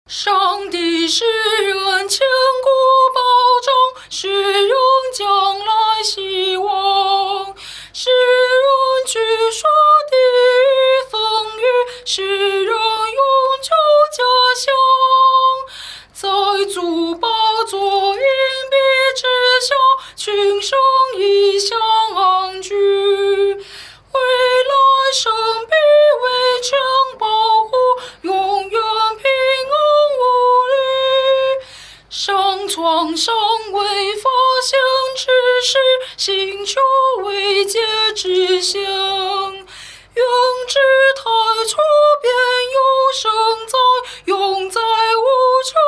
上帝使人千古保障，使人将来希望，使人拒说地狱风雨，使人永久家乡。在主宝座荫蔽之下，群生一相安居。未来神必为城保护，永远平安无虑。上创上为发现之时，星球为界之象。愿之太初便有生在，永在无穷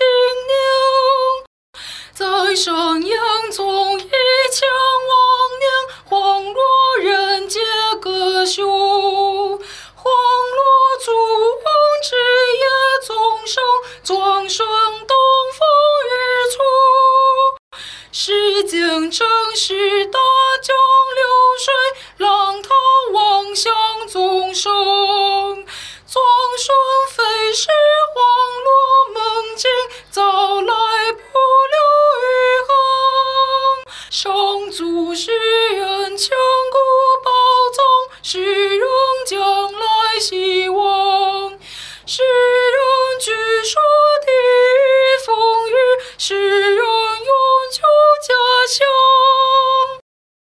经年。在山岩中一千万年，荒落人皆歌颂，荒落诸王之夜众生，转瞬东风日出。世间正是大江流。